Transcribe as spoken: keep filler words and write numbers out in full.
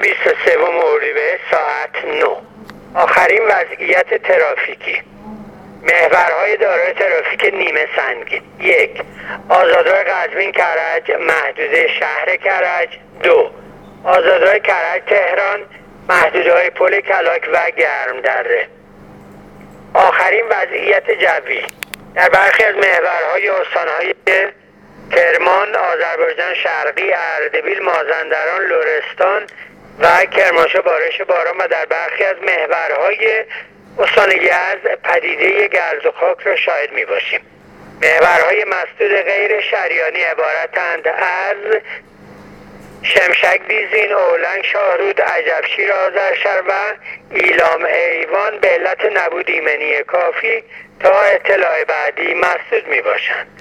بیست و سوم اردیبهشت ساعت نه. آخرین وضعیت ترافیکی: محورهای دارای ترافیک نیمه سنگین: یک، آزادراه قزوین کرج محدوده شهر کرج. دو، آزادراه کرج تهران محدوده‌های پل کلاک و گرمدره. آخرین وضعیت جوی: در برخی از محورهای استان‌های کرمان، آذربایجان شرقی، اردبیل، مازندران، لرستان و کرمانشاه بارش باران و در برخی از محورهای استان یزد پدیده گرز و خاک را شاهد می باشیم. محورهای مسدود غیر شریانی عبارتند از شمشک دیزین، اولنگ، شاهرود، عجبشیر، آذرشهر و ایلام ایوان به علت نبود ایمنی کافی تا اطلاع بعدی مسدود می باشند.